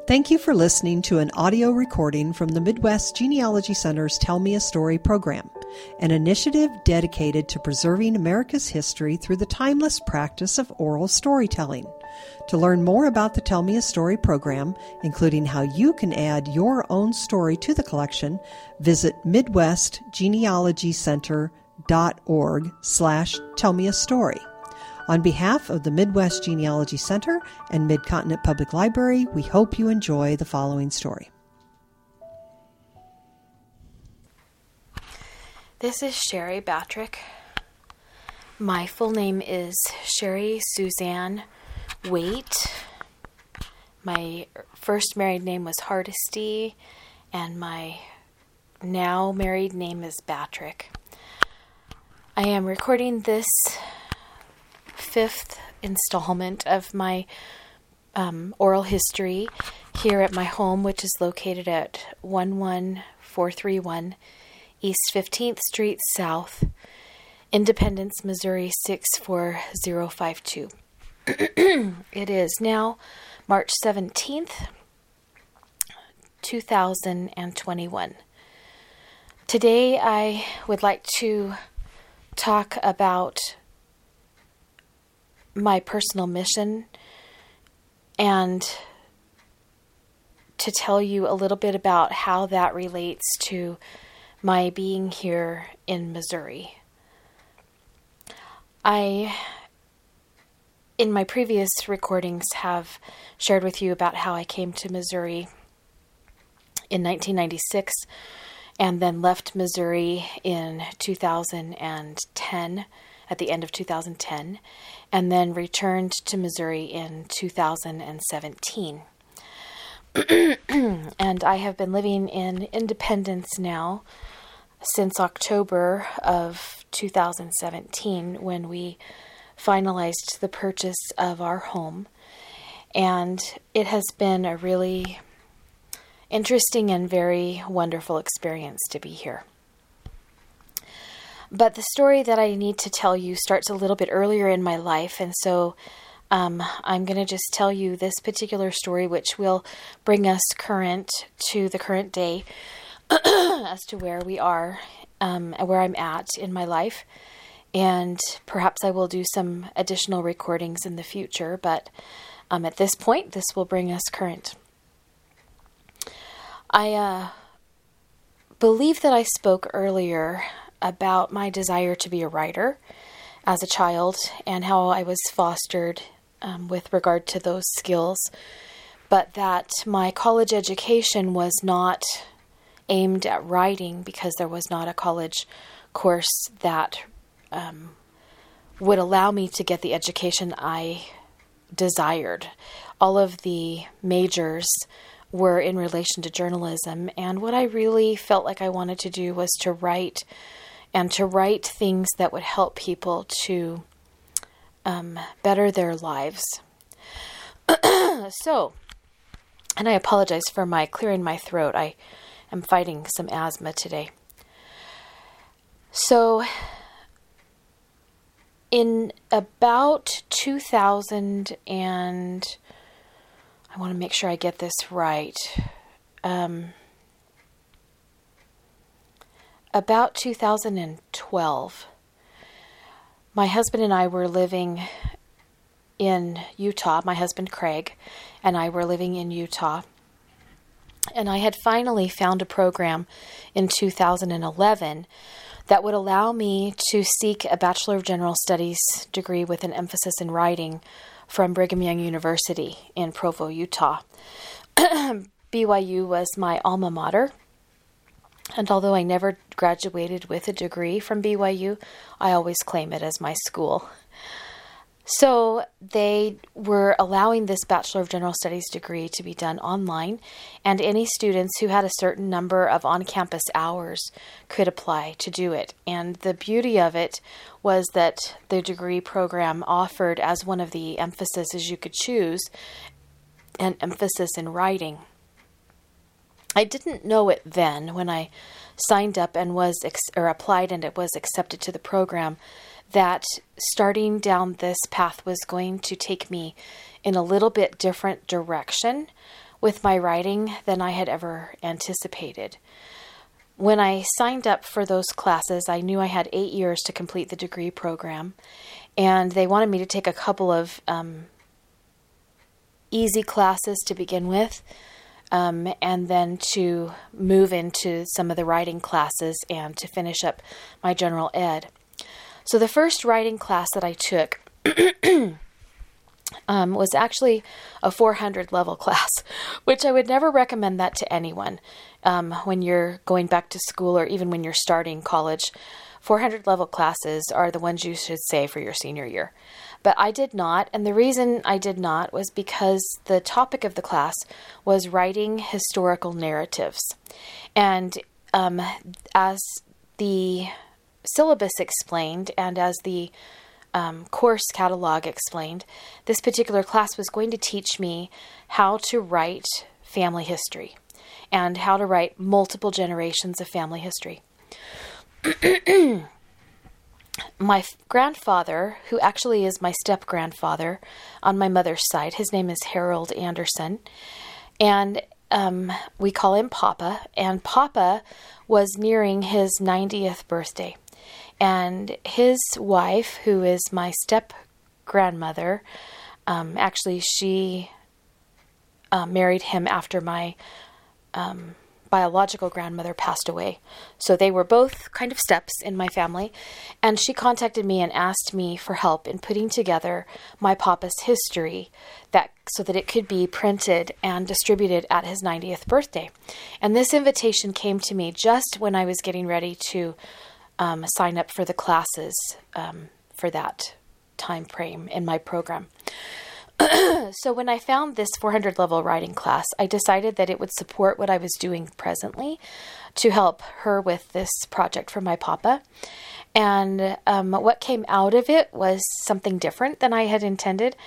Thank you for listening to an audio recording from the Midwest Genealogy Center's Tell Me a Story program, an initiative dedicated to preserving America's history through the timeless practice of oral storytelling. To learn more about the Tell Me a Story program, including how you can add your own story to the collection, visit midwestgenealogycenter.org/tellmeastory. On behalf of the Midwest Genealogy Center and Mid-Continent Public Library, we hope you enjoy the following story. This is Sherry Batrick. My full name is Sherry Suzanne Waite. My first married name was Hardesty, and my now married name is Batrick. I am recording this fifth installment of my oral history here at my home, which is located at 11431 East 15th Street South, Independence, Missouri 64052. It is now March 17th, 2021. Today I would like to talk about my personal mission and to tell you a little bit about how that relates to my being here in Missouri. I, in my previous recordings, have shared with you about how I came to Missouri in 1996 and then left Missouri in 2010, at the end of 2010, and then returned to Missouri in 2017. And I have been living in Independence now since October of 2017, when we finalized the purchase of our home. And it has been a really interesting and very wonderful experience to be here. But the story that I need to tell you starts a little bit earlier in my life, and so I'm going to just tell you this particular story, which will bring us current to the current day as to where we are, where I'm at in my life. And perhaps I will do some additional recordings in the future, but at this point, this will bring us current. I believe that I spoke earlier about my desire to be a writer as a child and how I was fostered with regard to those skills, but that my college education was not aimed at writing because there was not a college course that would allow me to get the education I desired. All of the majors were in relation to journalism, and what I really felt like I wanted to do was to write, and to write things that would help people to better their lives. So, and I apologize for my clearing my throat. I am fighting some asthma today. So, in about 2000 and I want to make sure I get this right. About 2012, my husband and I were living in Utah. My husband, Craig, and I were living in Utah. And I had finally found a program in 2011 that would allow me to seek a Bachelor of General Studies degree with an emphasis in writing from Brigham Young University in Provo, Utah. BYU was my alma mater. And although I never graduated with a degree from BYU, I always claim it as my school. So they were allowing this Bachelor of General Studies degree to be done online, and any students who had a certain number of on-campus hours could apply to do it. And the beauty of it was that the degree program offered, as one of the emphases you could choose, an emphasis in writing. I didn't know it then when I signed up and applied and it was accepted to the program, that starting down this path was going to take me in a little bit different direction with my writing than I had ever anticipated. When I signed up for those classes, I knew I had 8 years to complete the degree program, and they wanted me to take a couple of easy classes to begin with, and then to move into some of the writing classes and to finish up my general ed. So the first writing class that I took was actually a 400 level class, which I would never recommend that to anyone when you're going back to school or even when you're starting college. 400 level classes are the ones you should say for your senior year. But I did not, and the reason I did not was because the topic of the class was writing historical narratives. And as the syllabus explained and as the course catalog explained, this particular class was going to teach me how to write family history and how to write multiple generations of family history. My grandfather, who actually is my step-grandfather on my mother's side, his name is Harold Anderson, and we call him Papa, and Papa was nearing his 90th birthday. And his wife, who is my step-grandmother, actually she married him after my biological grandmother passed away. So they were both kind of steps in my family. And she contacted me and asked me for help in putting together my Papa's history so that it could be printed and distributed at his 90th birthday. And this invitation came to me just when I was getting ready to sign up for the classes for that time frame in my program. So when I found this 400 level writing class, I decided that it would support what I was doing presently to help her with this project for my Papa. And what came out of it was something different than I had intended.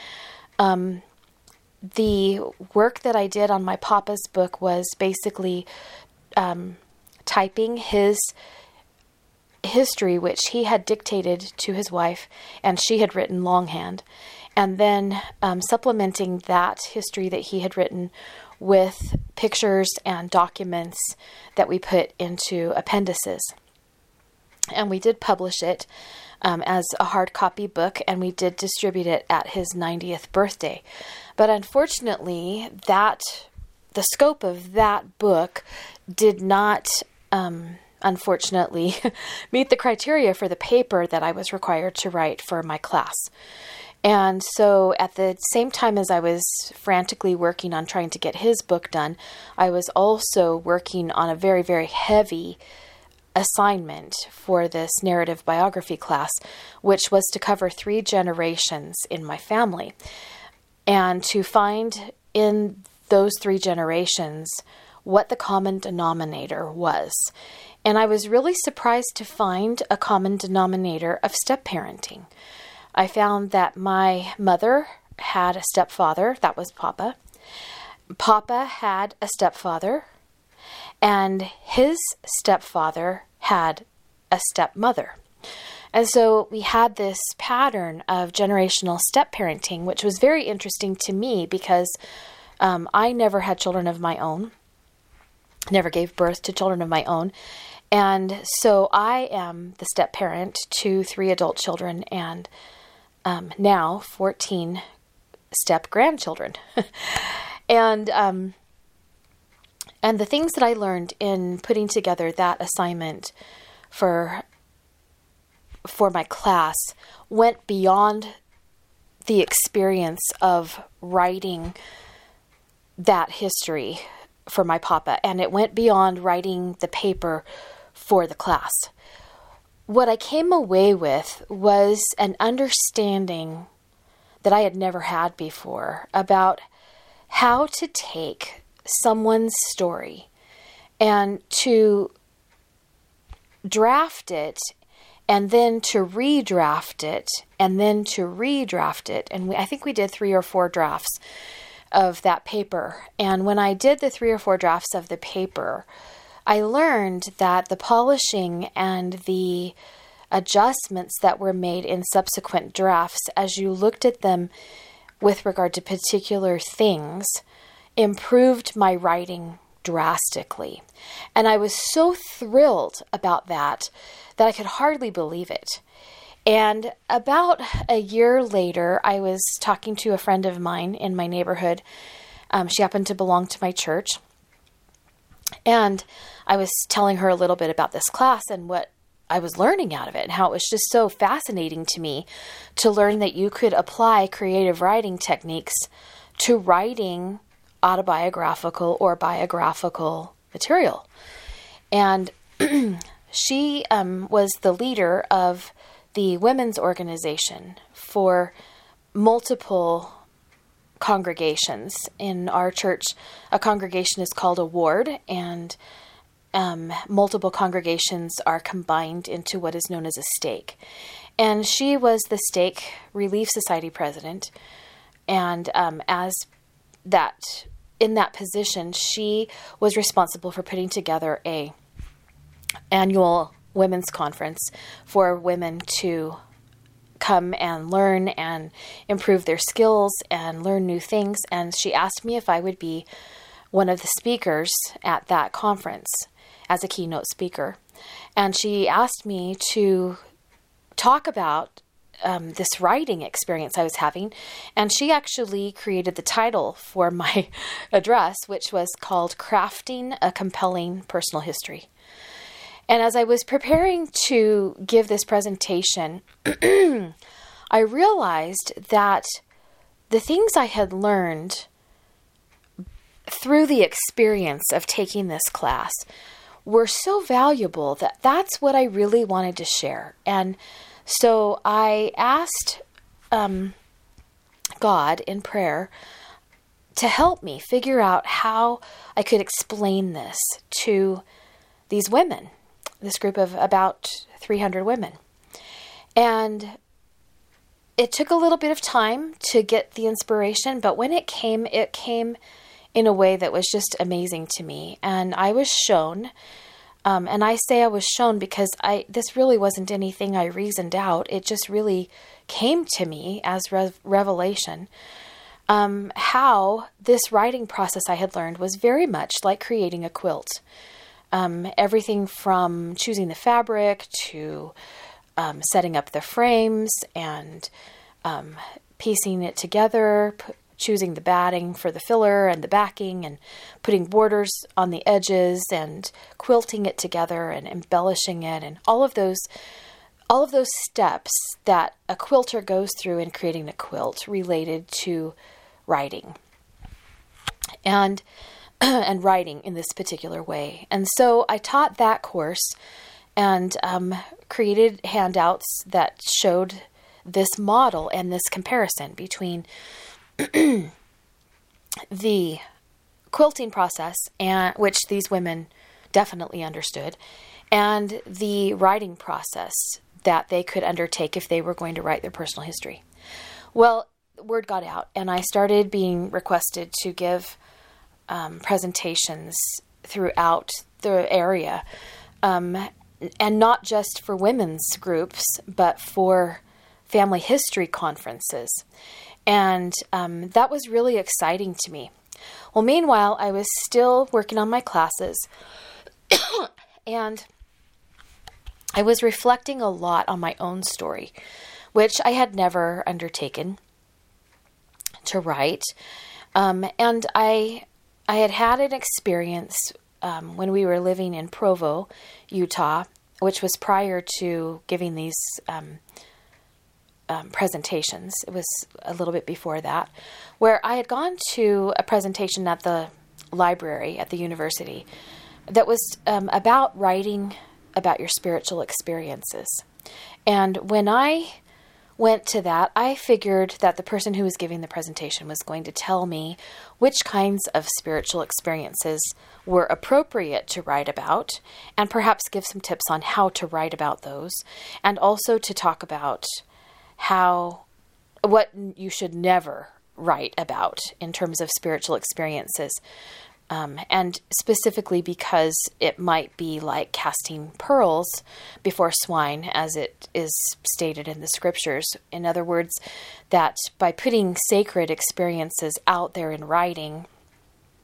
The work that I did on my Papa's book was basically typing his history, which he had dictated to his wife, and she had written longhand, and then supplementing that history that he had written with pictures and documents that we put into appendices. And we did publish it as a hard copy book, and we did distribute it at his 90th birthday. But unfortunately, the scope of that book did not unfortunately meet the criteria for the paper that I was required to write for my class. And so at the same time as I was frantically working on trying to get his book done, I was also working on a very, very heavy assignment for this narrative biography class, which was to cover 3 generations in my family, and to find in those 3 generations what the common denominator was. And I was really surprised to find a common denominator of step-parenting. I found that my mother had a stepfather, that was Papa. Papa had a stepfather, and his stepfather had a stepmother. And so we had this pattern of generational step-parenting, which was very interesting to me because I never had children of my own, never gave birth to children of my own. And so I am the step-parent to 3 adult children and now 14 step-grandchildren. And the things that I learned in putting together that assignment for my class went beyond the experience of writing that history for my Papa, and it went beyond writing the paper for the class. What I came away with was an understanding that I had never had before about how to take someone's story and to draft it and then to redraft it and then to redraft it. And I think we did 3 or 4 drafts of that paper. And when I did the 3 or 4 drafts of the paper, I learned that the polishing and the adjustments that were made in subsequent drafts, as you looked at them with regard to particular things improved my writing drastically. And I was so thrilled about that I could hardly believe it. And about a year later, I was talking to a friend of mine in my neighborhood. She happened to belong to my church. And I was telling her a little bit about this class and what I was learning out of it, and how it was just so fascinating to me to learn that you could apply creative writing techniques to writing autobiographical or biographical material. And she was the leader of the women's organization for multiple congregations. In our church, a congregation is called a ward, and multiple congregations are combined into what is known as a stake. And she was the Stake Relief Society president. And in that position, she was responsible for putting together a annual women's conference for women to come and learn and improve their skills and learn new things. And she asked me if I would be one of the speakers at that conference as a keynote speaker. And she asked me to talk about this writing experience I was having. And she actually created the title for my address, which was called Crafting a Compelling Personal History. And as I was preparing to give this presentation, I realized that the things I had learned through the experience of taking this class were so valuable that that's what I really wanted to share. And so I asked God in prayer to help me figure out how I could explain this to these women, this group of about 300 women. And it took a little bit of time to get the inspiration, but when it came in a way that was just amazing to me. And I was shown, and I say I was shown because this really wasn't anything I reasoned out. It just really came to me as revelation. How this writing process I had learned was very much like creating a quilt. Everything from choosing the fabric to setting up the frames and piecing it together, choosing the batting for the filler and the backing, and putting borders on the edges and quilting it together and embellishing it, and all of those steps that a quilter goes through in creating a quilt related to writing and writing in this particular way. And so I taught that course and created handouts that showed this model and this comparison between the quilting process, and which these women definitely understood, and the writing process that they could undertake if they were going to write their personal history. Well, word got out, and I started being requested to give presentations throughout the area, and not just for women's groups, but for family history conferences. And that was really exciting to me. Well, meanwhile, I was still working on my classes, and I was reflecting a lot on my own story, which I had never undertaken to write. And I had an experience when we were living in Provo, Utah, which was prior to giving these presentations. It was a little bit before that, where I had gone to a presentation at the library at the university that was about writing about your spiritual experiences. And when I went to that, I figured that the person who was giving the presentation was going to tell me which kinds of spiritual experiences were appropriate to write about, and perhaps give some tips on how to write about those, and also to talk about what you should never write about in terms of spiritual experiences. And specifically because it might be like casting pearls before swine, as it is stated in the scriptures. In other words, that by putting sacred experiences out there in writing,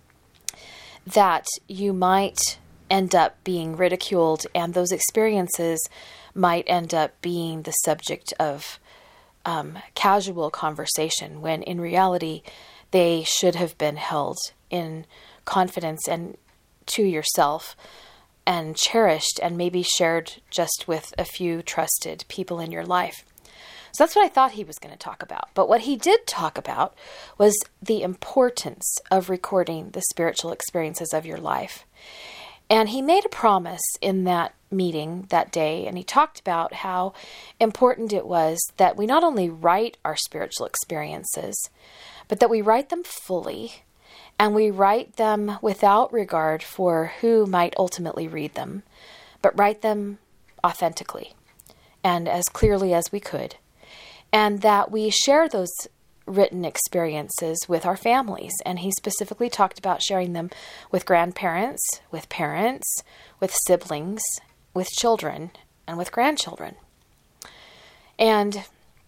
that you might end up being ridiculed, and those experiences might end up being the subject of casual conversation, when in reality they should have been held in confidence and to yourself and cherished and maybe shared just with a few trusted people in your life. So that's what I thought he was going to talk about. But what he did talk about was the importance of recording the spiritual experiences of your life. And he made a promise in that meeting that day, and he talked about how important it was that we not only write our spiritual experiences, but that we write them fully, and we write them without regard for who might ultimately read them, but write them authentically and as clearly as we could, and that we share those written experiences with our families. And he specifically talked about sharing them with grandparents, with parents, with siblings, with children, and with grandchildren. And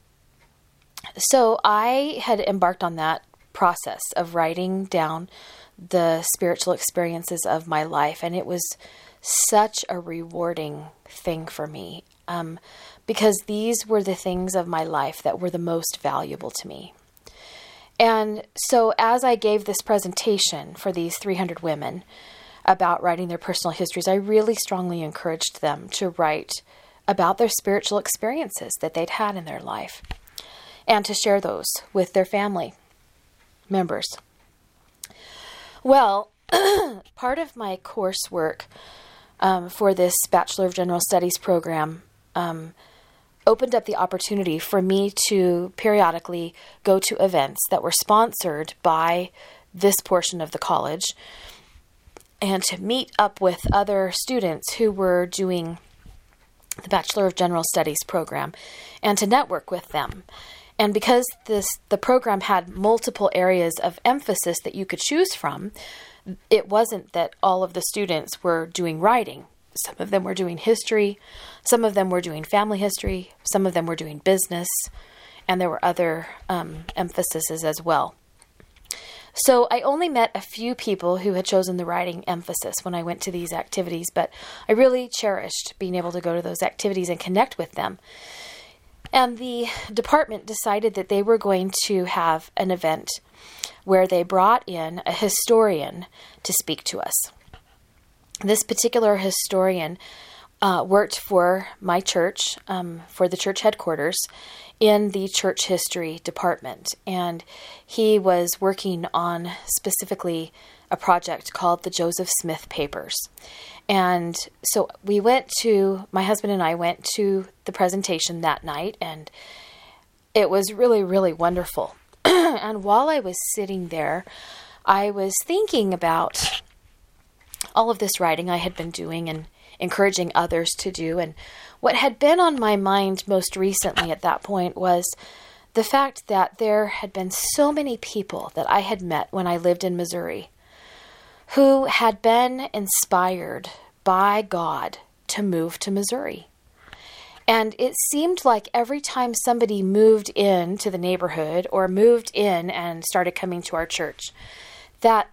so I had embarked on that process of writing down the spiritual experiences of my life, and it was such a rewarding thing for me, because these were the things of my life that were the most valuable to me. And so as I gave this presentation for these 300 women about writing their personal histories, I really strongly encouraged them to write about their spiritual experiences that they'd had in their life and to share those with their family members. Well, part of my coursework for this Bachelor of General Studies program opened up the opportunity for me to periodically go to events that were sponsored by this portion of the college and to meet up with other students who were doing the Bachelor of General Studies program and to network with them. And because the program had multiple areas of emphasis that you could choose from, it wasn't that all of the students were doing writing. Some of them were doing history, some of them were doing family history, some of them were doing business, and there were other emphases as well. So I only met a few people who had chosen the writing emphasis when I went to these activities, but I really cherished being able to go to those activities and connect with them. And the department decided that they were going to have an event where they brought in a historian to speak to us. This particular historian worked for my church, for the church headquarters, in the church history department. And he was working on specifically a project called the Joseph Smith Papers. And so my husband and I went to the presentation that night, and it was really, really wonderful. And while I was sitting there, I was thinking about all of this writing I had been doing and encouraging others to do. And what had been on my mind most recently at that point was the fact that there had been so many people that I had met when I lived in Missouri who had been inspired by God to move to Missouri. And it seemed like every time somebody moved into the neighborhood or moved in and started coming to our church, that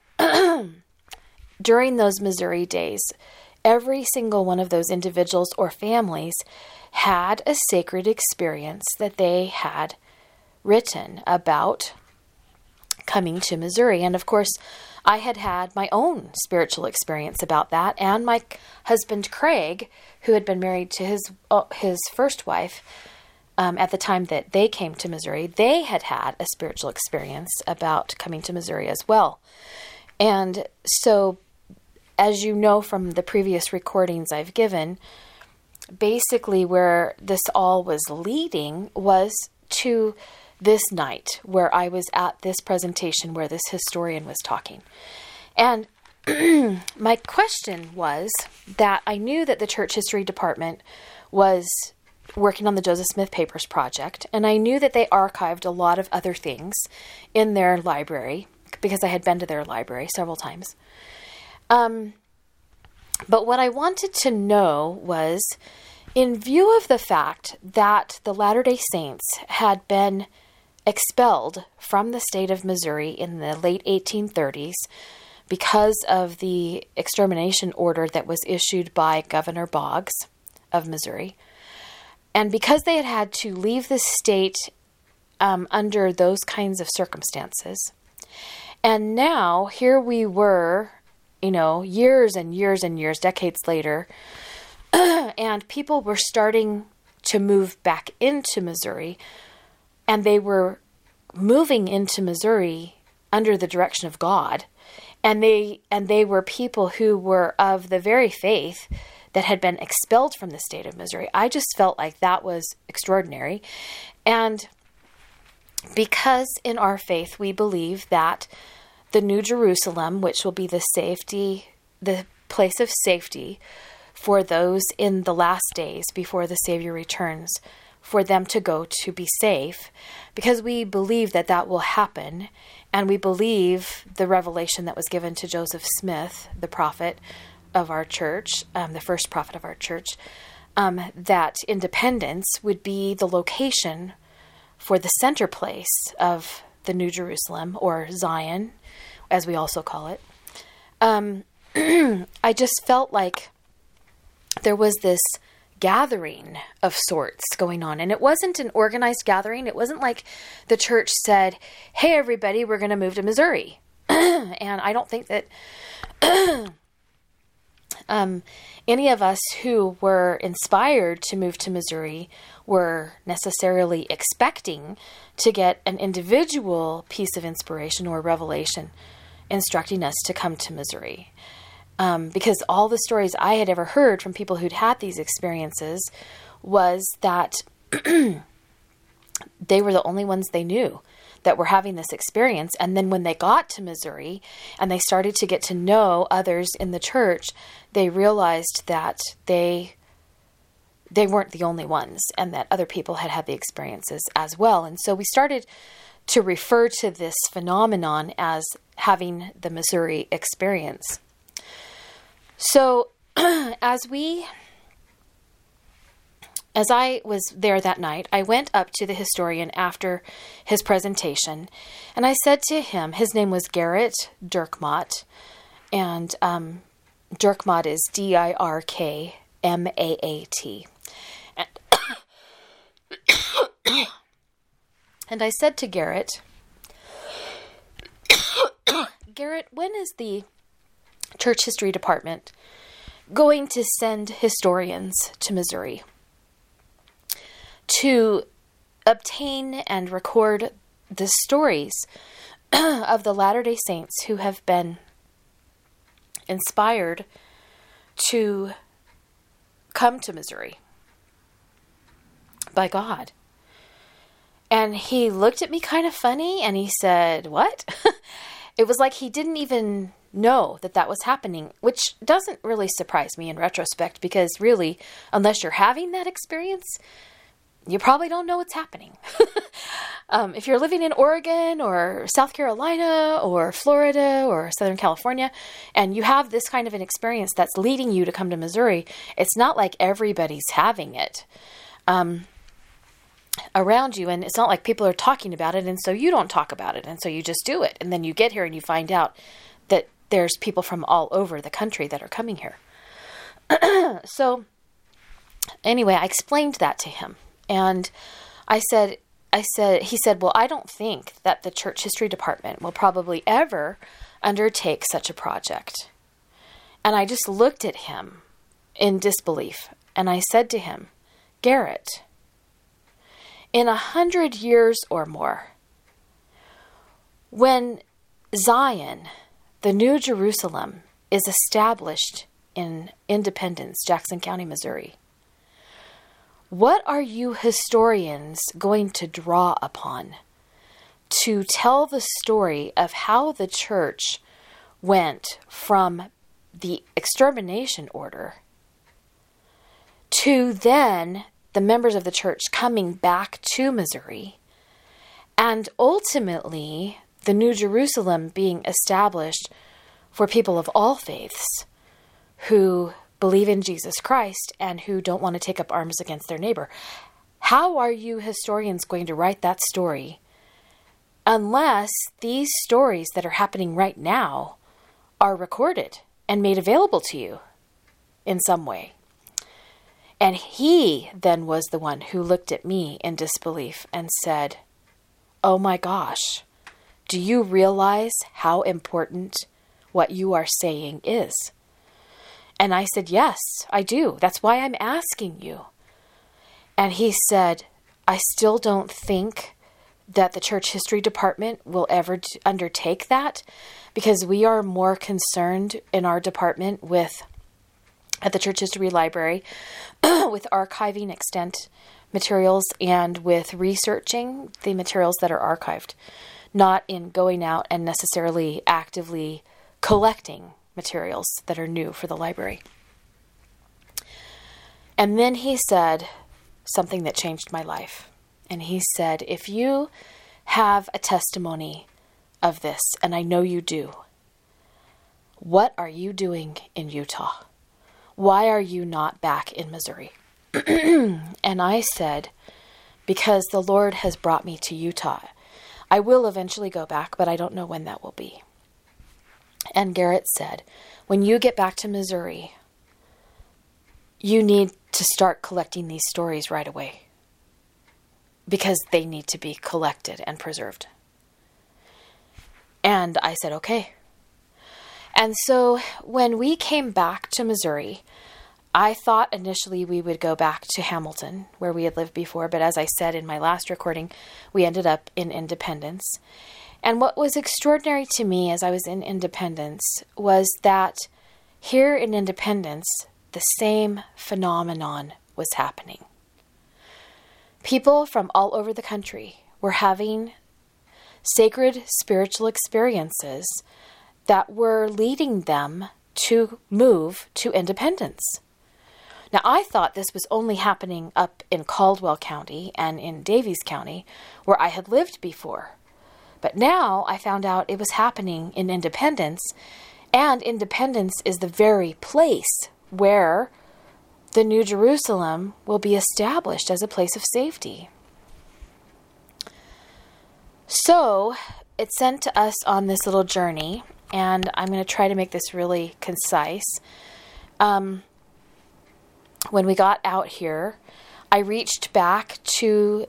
during those Missouri days, every single one of those individuals or families had a sacred experience that they had written about coming to Missouri. And of course, I had had my own spiritual experience about that, and my husband Craig, who had been married to his first wife at the time that they came to Missouri, they had had a spiritual experience about coming to Missouri as well. And so, as you know from the previous recordings I've given, basically where this all was leading was to this night where I was at this presentation where this historian was talking. And my question was that I knew that the church history department was working on the Joseph Smith Papers project, and I knew that they archived a lot of other things in their library because I had been to their library several times. But what I wanted to know was, in view of the fact that the Latter-day Saints had been expelled from the state of Missouri in the late 1830s because of the extermination order that was issued by Governor Boggs of Missouri. And because they had had to leave the state under those kinds of circumstances. And now, here we were, years and years and years, decades later, and people were starting to move back into Missouri, and they were moving into Missouri under the direction of God. And they were people who were of the very faith that had been expelled from the state of Missouri. I just felt like that was extraordinary. And because in our faith we believe that the New Jerusalem, which will be the place of safety for those in the last days before the Savior returns, for them to go to be safe, because we believe that that will happen, and we believe the revelation that was given to Joseph Smith, the prophet of our church, the first prophet of our church, that Independence would be the location for the center place of the New Jerusalem, or Zion, as we also call it. I just felt like there was this gathering of sorts going on. And it wasn't an organized gathering. It wasn't like the church said, hey, everybody, we're going to move to Missouri. And I don't think that any of us who were inspired to move to Missouri were necessarily expecting to get an individual piece of inspiration or revelation instructing us to come to Missouri. Because all the stories I had ever heard from people who'd had these experiences was that they were the only ones they knew that were having this experience. And then when they got to Missouri and they started to get to know others in the church, they realized that they weren't the only ones and that other people had had the experiences as well. And so we started to refer to this phenomenon as having the Missouri experience. So as I was there that night, I went up to the historian after his presentation, and I said to him, his name was Garrett Dirkmaat, and Dirkmaat is Dirkmaat. And I said to Garrett, Garrett, when is the Church History Department going to send historians to Missouri to obtain and record the stories of the Latter-day Saints who have been inspired to come to Missouri by God? And he looked at me kind of funny and he said, what? It was like he didn't even know that that was happening, which doesn't really surprise me in retrospect, because really, unless you're having that experience, you probably don't know what's happening. If you're living in Oregon or South Carolina or Florida or Southern California, and you have this kind of an experience that's leading you to come to Missouri, it's not like everybody's having it around you, and it's not like people are talking about it, and so you don't talk about it, and so you just do it, and then you get here and you find out that there's people from all over the country that are coming here. So anyway, I explained that to him, and he said, well, I don't think that the Church History Department will probably ever undertake such a project. And I just looked at him in disbelief, and I said to him, Garrett, in 100 years or more, when Zion, the New Jerusalem, is established in Independence, Jackson County, Missouri, what are you historians going to draw upon to tell the story of how the church went from the extermination order to then the members of the church coming back to Missouri, and ultimately the New Jerusalem being established for people of all faiths who believe in Jesus Christ and who don't want to take up arms against their neighbor? How are you historians going to write that story unless these stories that are happening right now are recorded and made available to you in some way. And he then was the one who looked at me in disbelief and said, "Oh my gosh, do you realize how important what you are saying is?" And I said, "Yes, I do. That's why I'm asking you." And he said, "I still don't think that the church history department will ever undertake that, because we are more concerned in our department at the church history library with archiving extant materials and with researching the materials that are archived, not in going out and necessarily actively collecting materials that are new for the library." And then he said something that changed my life. And he said, "If you have a testimony of this, and I know you do, what are you doing in Utah? Why are you not back in Missouri?" And I said, "Because the Lord has brought me to Utah. I will eventually go back, but I don't know when that will be." And Garrett said, "When you get back to Missouri, you need to start collecting these stories right away, because they need to be collected and preserved." And I said, "Okay." And so when we came back to Missouri, I thought initially we would go back to Hamilton, where we had lived before. But as I said in my last recording, we ended up in Independence. And what was extraordinary to me as I was in Independence was that here in Independence, the same phenomenon was happening. People from all over the country were having sacred spiritual experiences that were leading them to move to Independence. Now, I thought this was only happening up in Caldwell County and in Daviess County, where I had lived before. But now I found out it was happening in Independence, and Independence is the very place where the New Jerusalem will be established as a place of safety. So it sent us on this little journey, and I'm going to try to make this really concise. When we got out here, I reached back to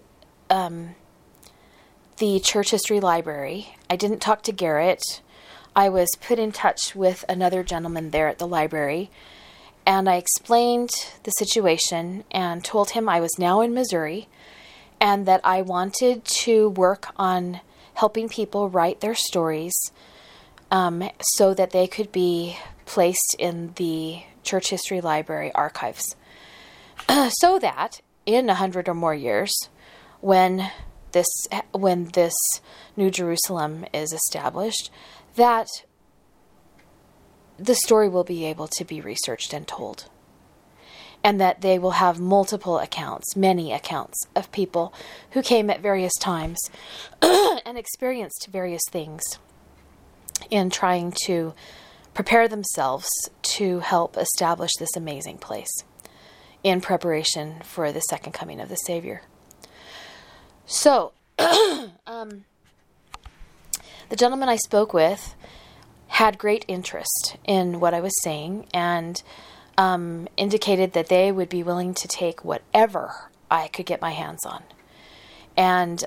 the church history library. I didn't talk to Garrett. I was put in touch with another gentleman there at the library, and I explained the situation and told him I was now in Missouri and that I wanted to work on helping people write their stories so that they could be placed in the church history library archives. So that in 100 or more years, when this New Jerusalem is established, that the story will be able to be researched and told. And that they will have multiple accounts, many accounts of people who came at various times and experienced various things in trying to prepare themselves to help establish this amazing place in preparation for the second coming of the Savior. So, the gentleman I spoke with had great interest in what I was saying and indicated that they would be willing to take whatever I could get my hands on. And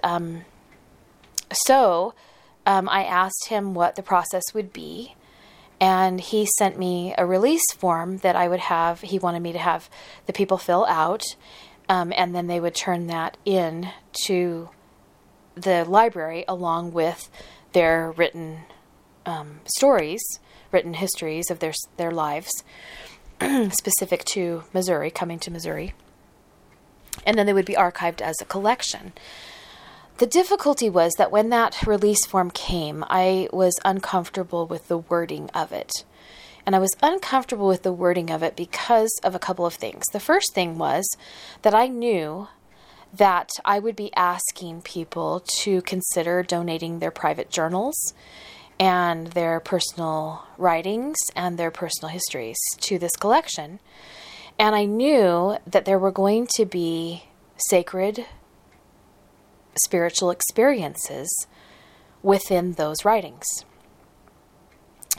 so I asked him what the process would be, and he sent me a release form that I would have. He wanted me to have the people fill out, and then they would turn that in to the library along with their written stories, written histories of their lives, specific to Missouri, coming to Missouri. And then they would be archived as a collection. The difficulty was that when that release form came, I was uncomfortable with the wording of it. And I was uncomfortable with the wording of it because of a couple of things. The first thing was that I knew that I would be asking people to consider donating their private journals and their personal writings and their personal histories to this collection. And I knew that there were going to be sacred spiritual experiences within those writings.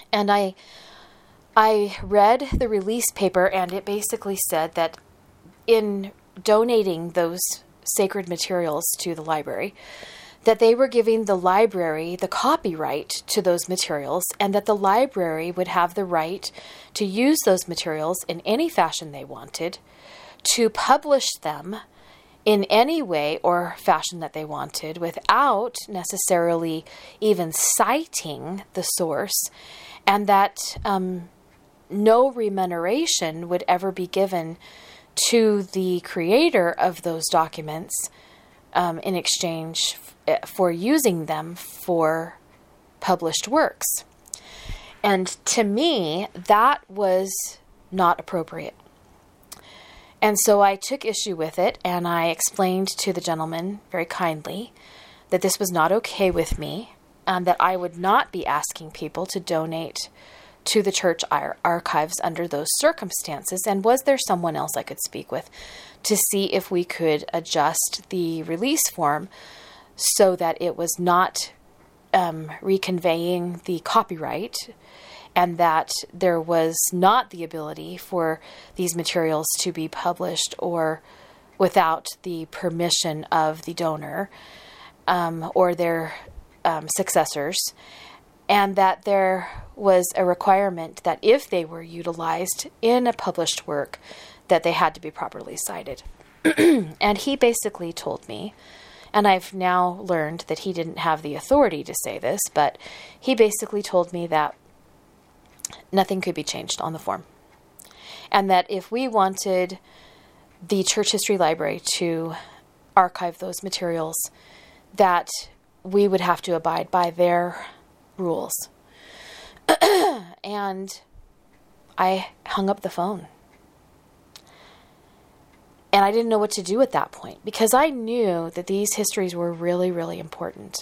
And I read the release paper, and it basically said that in donating those sacred materials to the library, that they were giving the library the copyright to those materials, and that the library would have the right to use those materials in any fashion they wanted, to publish them in any way or fashion that they wanted without necessarily even citing the source, and that no remuneration would ever be given to the creator of those documents in exchange for using them for published works. And to me, that was not appropriate. And so I took issue with it, and I explained to the gentleman very kindly that this was not okay with me, that I would not be asking people to donate to the church archives under those circumstances, and was there someone else I could speak with to see if we could adjust the release form so that it was not reconveying the copyright, and that there was not the ability for these materials to be published or without the permission of the donor or their successors, and that there was a requirement that if they were utilized in a published work, that they had to be properly cited. And he basically told me, and I've now learned that he didn't have the authority to say this, but he basically told me that nothing could be changed on the form. And that if we wanted the Church History Library to archive those materials, that we would have to abide by their rules. And I hung up the phone. And I didn't know what to do at that point, because I knew that these histories were really, really important.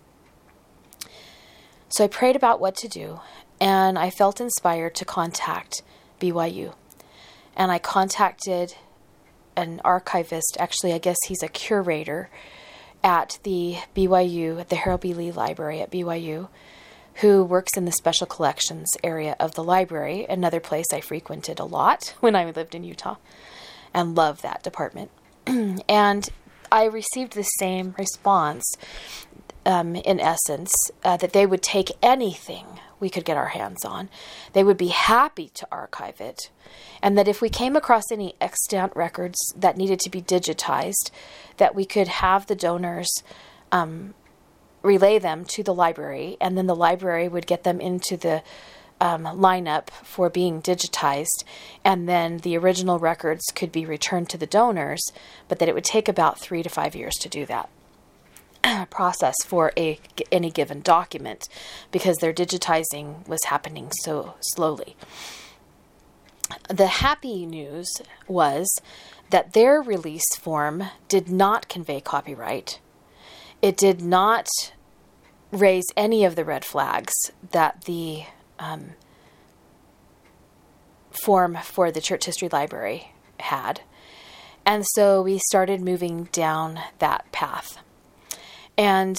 So I prayed about what to do, and I felt inspired to contact BYU. And I contacted an archivist, actually I guess he's a curator at the BYU, at the Harold B. Lee Library at BYU, who works in the special collections area of the library, another place I frequented a lot when I lived in Utah, and love that department. And I received the same response, in essence, that they would take anything we could get our hands on. They would be happy to archive it. And that if we came across any extant records that needed to be digitized, that we could have the donors relay them to the library, and then the library would get them into the lineup for being digitized, and then the original records could be returned to the donors, but that it would take about 3 to 5 years to do that process for any given document, because their digitizing was happening so slowly. The happy news was that their release form did not convey copyright. It did not raise any of the red flags that the form for the Church History Library had. And so we started moving down that path. And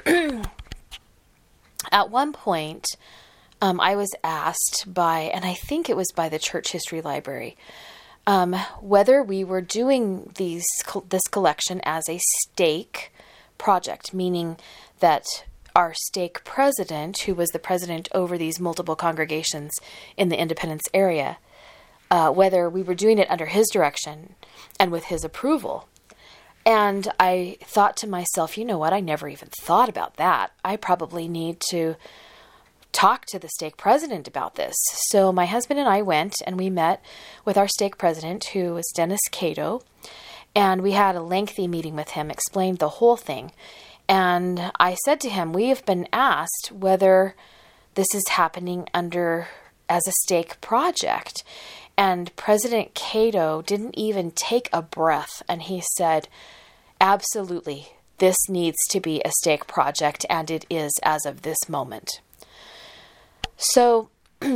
at one point, I was asked by, and I think it was by the Church History Library, whether we were doing this collection as a stake project, meaning that our stake president, who was the president over these multiple congregations in the Independence area, whether we were doing it under his direction and with his approval. And I thought to myself, you know what, I never even thought about that. I probably need to talk to the stake president about this. So my husband and I went and we met with our stake president, who was Dennis Cato, and we had a lengthy meeting with him, explained the whole thing. And I said to him, we have been asked whether this is happening as a stake project. And President Cato didn't even take a breath, and he said, absolutely, this needs to be a stake project, and it is as of this moment. So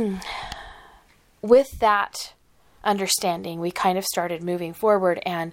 with that understanding, we kind of started moving forward and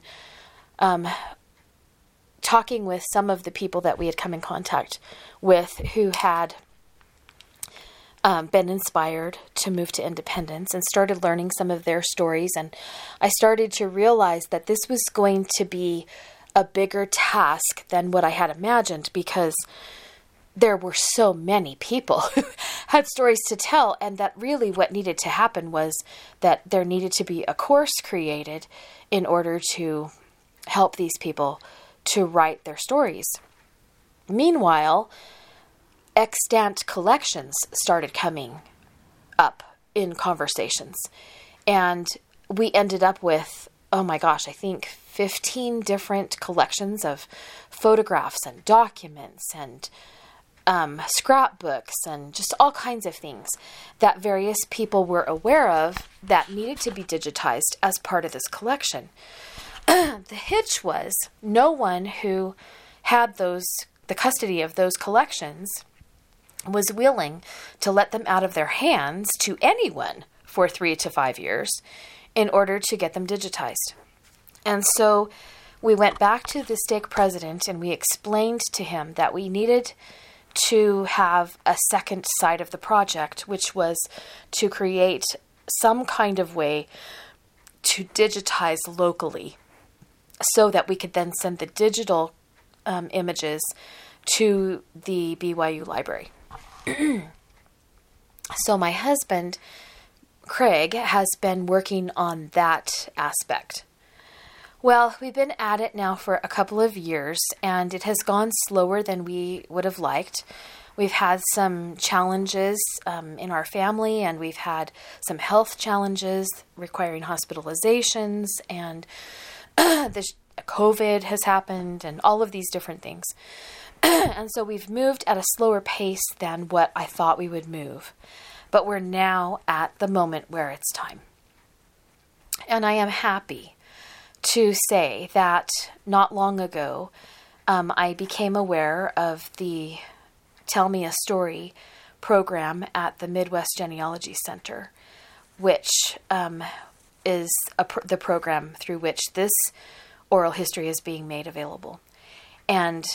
talking with some of the people that we had come in contact with who had been inspired to move to Independence and started learning some of their stories. And I started to realize that this was going to be a bigger task than what I had imagined, because there were so many people who had stories to tell, and that really what needed to happen was that there needed to be a course created in order to help these people to write their stories. Meanwhile, extant collections started coming up in conversations, and we ended up with, oh my gosh, I think 15 different collections of photographs and documents and scrapbooks and just all kinds of things that various people were aware of that needed to be digitized as part of this collection. The hitch was no one who had the custody of those collections was willing to let them out of their hands to anyone for 3 to 5 years in order to get them digitized. And so we went back to the stake president and we explained to him that we needed to have a second side of the project, which was to create some kind of way to digitize locally so that we could then send the digital images to the BYU library. So my husband, Craig, has been working on that aspect. Well, we've been at it now for a couple of years, and it has gone slower than we would have liked. We've had some challenges in our family, and we've had some health challenges requiring hospitalizations, and COVID has happened, and all of these different things. And so we've moved at a slower pace than what I thought we would move. But we're now at the moment where it's time. And I am happy to say that not long ago, I became aware of the Tell Me a Story program at the Midwest Genealogy Center, which is the program through which this oral history is being made available. And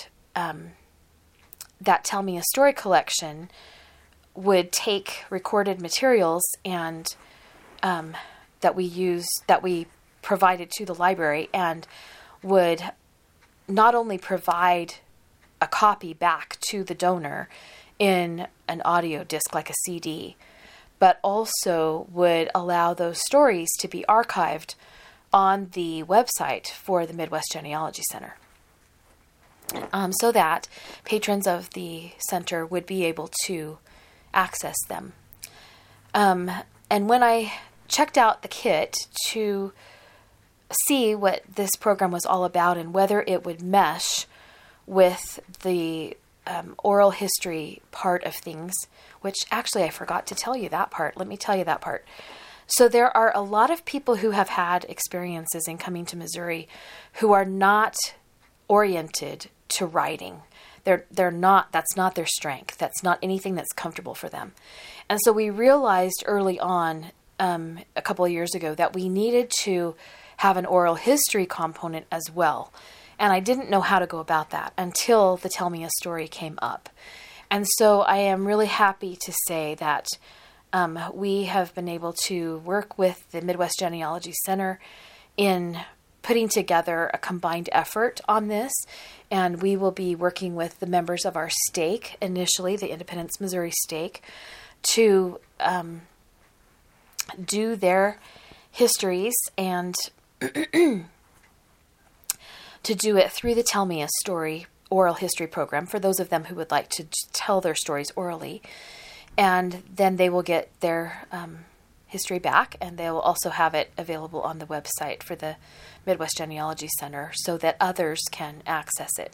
that Tell Me a Story collection would take recorded materials and that we provided to the library, and would not only provide a copy back to the donor in an audio disc like a CD, but also would allow those stories to be archived on the website for the Midwest Genealogy Center, so that patrons of the center would be able to access them. And when I checked out the kit to see what this program was all about and whether it would mesh with the oral history part of things, which actually I forgot to tell you that part. Let me tell you that part. So there are a lot of people who have had experiences in coming to Missouri who are not oriented to writing. They're not, that's not their strength. That's not anything that's comfortable for them. And so we realized early on, a couple of years ago, that we needed to have an oral history component as well. And I didn't know how to go about that until the Tell Me a Story came up. And so I am really happy to say that we have been able to work with the Midwest Genealogy Center in putting together a combined effort on this. And we will be working with the members of our stake, initially the Independence, Missouri stake, to do their histories and to do it through the Tell Me a Story oral history program for those of them who would like to tell their stories orally. And then they will get their history back, and they will also have it available on the website for the Midwest Genealogy Center so that others can access it.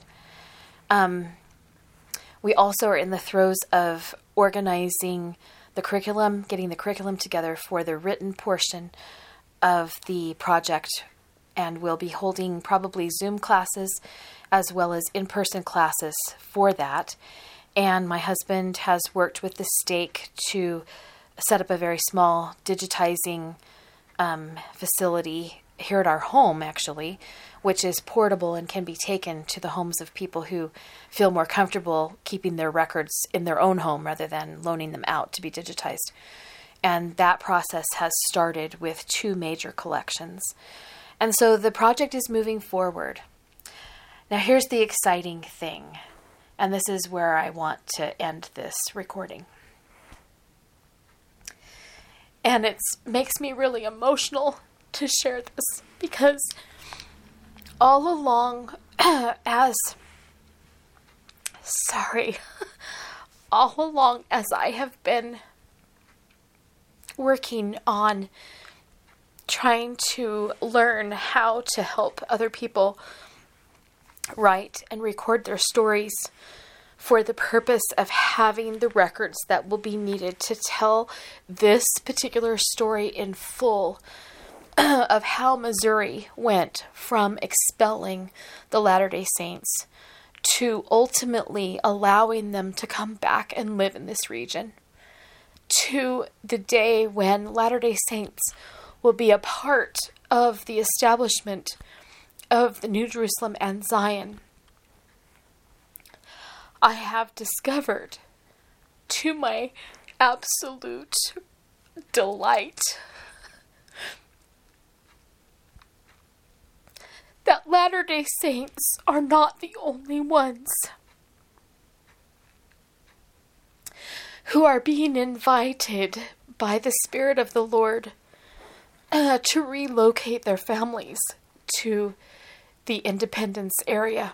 We also are in the throes of organizing the curriculum, getting the curriculum together for the written portion of the project, and we'll be holding probably Zoom classes as well as in-person classes for that. And my husband has worked with the stake to set up a very small digitizing facility here at our home, actually, which is portable and can be taken to the homes of people who feel more comfortable keeping their records in their own home rather than loaning them out to be digitized. And that process has started with 2 major collections. And so the project is moving forward. Now here's the exciting thing, and this is where I want to end this recording. And it makes me really emotional to share this, because all along as I have been working on trying to learn how to help other people write and record their stories for the purpose of having the records that will be needed to tell this particular story in full of how Missouri went from expelling the Latter-day Saints to ultimately allowing them to come back and live in this region, to the day when Latter-day Saints will be a part of the establishment of the New Jerusalem and Zion. I have discovered, to my absolute delight, that Latter-day Saints are not the only ones who are being invited by the Spirit of the Lord to relocate their families to the Independence area.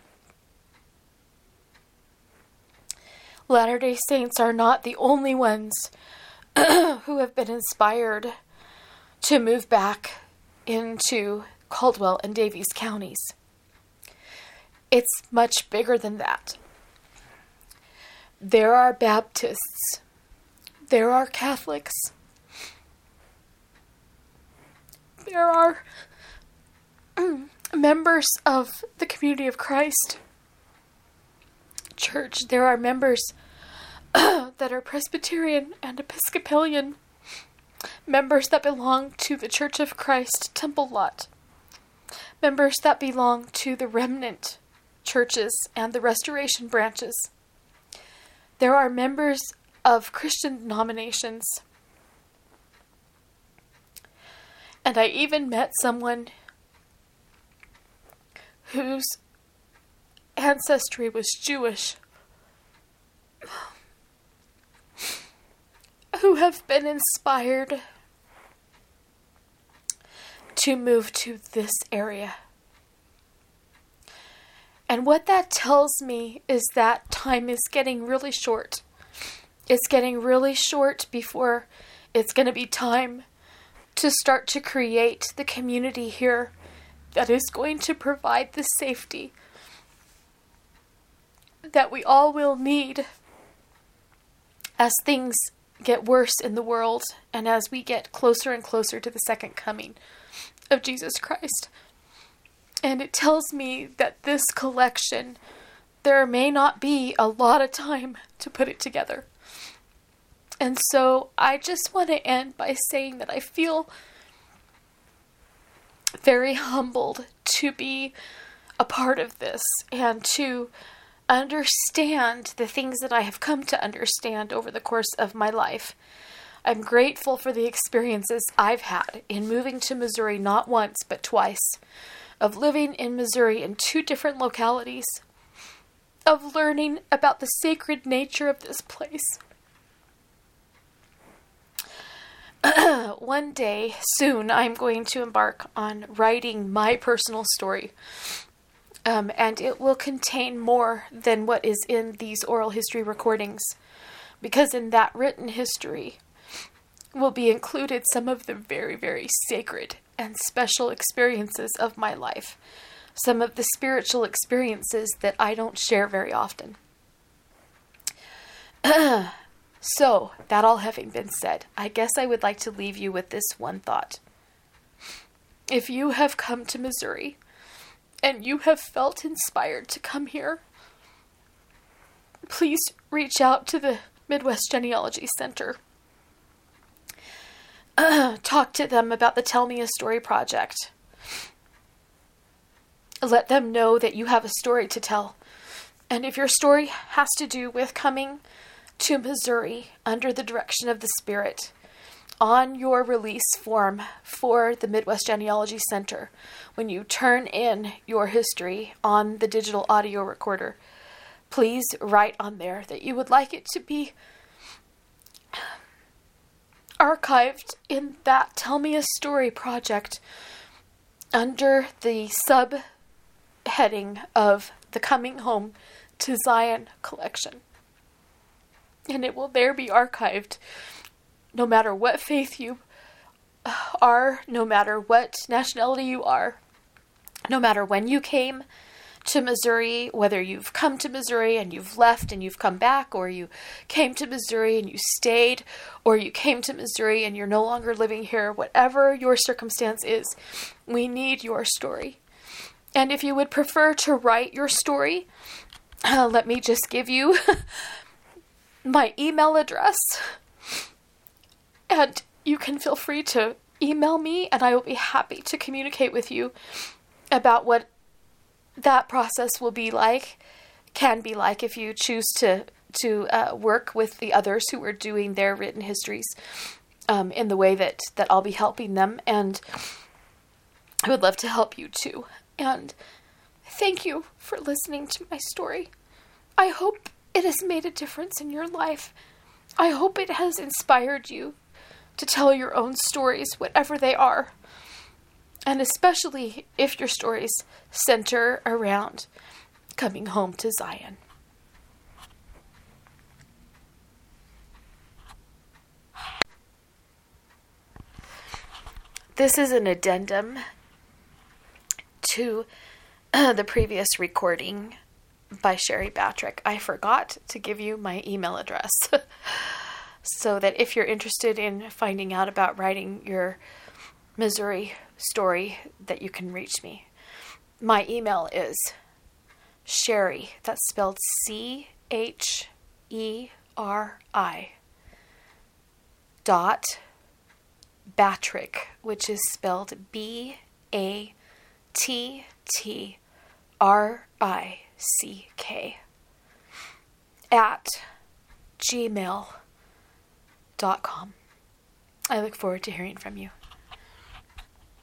Latter-day Saints are not the only ones who have been inspired to move back into Caldwell and Daviess counties. It's much bigger than that. There are Baptists. There are Catholics. There are members of the Community of Christ Church. There are members that are Presbyterian and Episcopalian, members that belong to the Church of Christ Temple Lot, members that belong to the remnant churches and the restoration branches. There are members of Christian denominations. And I even met someone whose ancestry was Jewish, who have been inspired to move to this area. And what that tells me is that time is getting really short. It's getting really short before it's going to be time to start to create the community here that is going to provide the safety that we all will need as things get worse in the world and as we get closer and closer to the second coming of Jesus Christ. And it tells me that this collection, there may not be a lot of time to put it together. And so I just want to end by saying that I feel very humbled to be a part of this and to understand the things that I have come to understand over the course of my life. I'm grateful for the experiences I've had in moving to Missouri not once but twice, of living in Missouri in 2 different localities, of learning about the sacred nature of this place. One day, soon, I'm going to embark on writing my personal story. And it will contain more than what is in these oral history recordings, because in that written history will be included some of the very, very sacred and special experiences of my life, some of the spiritual experiences that I don't share very often. So, that all having been said, I guess I would like to leave you with this one thought. If you have come to Missouri and you have felt inspired to come here, please reach out to the Midwest Genealogy Center. Talk to them about the Tell Me a Story project. Let them know that you have a story to tell. And if your story has to do with coming to Missouri under the direction of the Spirit, on your release form for the Midwest Genealogy Center, when you turn in your history on the digital audio recorder, please write on there that you would like it to be archived in that Tell Me a Story project under the subheading of the Coming Home to Zion collection. And it will there be archived no matter what faith you are, no matter what nationality you are, no matter when you came to Missouri, whether you've come to Missouri and you've left and you've come back, or you came to Missouri and you stayed, or you came to Missouri and you're no longer living here, whatever your circumstance is, we need your story. And if you would prefer to write your story, let me just give you my email address, and you can feel free to email me, and I will be happy to communicate with you about what that process will be like, can be like, if you choose to work with the others who are doing their written histories in the way that I'll be helping them. And I would love to help you too. And thank you for listening to my story. I hope it has made a difference in your life. I hope it has inspired you to tell your own stories, whatever they are. And especially if your stories center around coming home to Zion. This is an addendum to the previous recording by Sherry Batrick. I forgot to give you my email address. So that if you're interested in finding out about writing your Missouri story, that you can reach me. My email is Sherry, that's spelled CHERI, Batrick, which is spelled BATTRICK, at gmail.com. I look forward to hearing from you.